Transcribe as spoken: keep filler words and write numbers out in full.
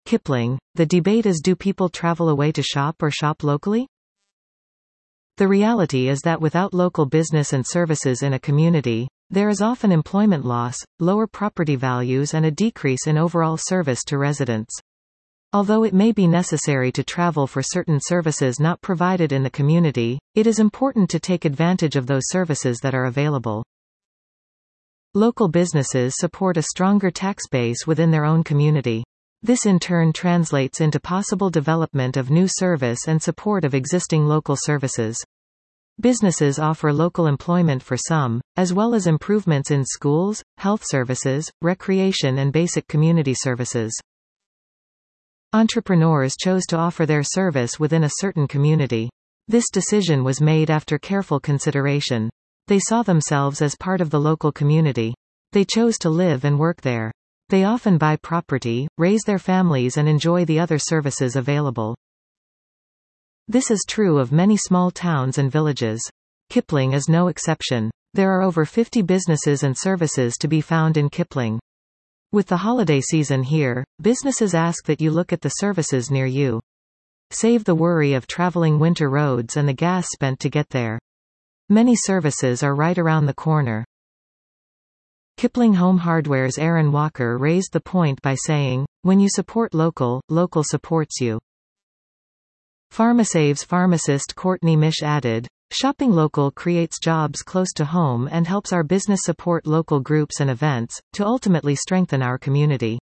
Kipling. The debate is, do people travel away to shop or shop locally? The reality is that without local business and services in a community, there is often employment loss, lower property values and a decrease in overall service to residents. Although it may be necessary to travel for certain services not provided in the community, it is important to take advantage of those services that are available. Local businesses support a stronger tax base within their own community. This in turn translates into possible development of new service and support of existing local services. Businesses offer local employment for some, as well as improvements in schools, health services, recreation and basic community services. Entrepreneurs chose to offer their service within a certain community. This decision was made after careful consideration. They saw themselves as part of the local community. They chose to live and work there. They often buy property, raise their families and enjoy the other services available. This is true of many small towns and villages. Kipling is no exception. There are over fifty businesses and services to be found in Kipling. With the holiday season here, businesses ask that you look at the services near you. Save the worry of traveling winter roads and the gas spent to get there. Many services are right around the corner. Kipling Home Hardware's Aaron Walker raised the point by saying, "When you support local, local supports you." PharmaSave's pharmacist Courtney Mish added, "Shopping local creates jobs close to home and helps our business support local groups and events, to ultimately strengthen our community."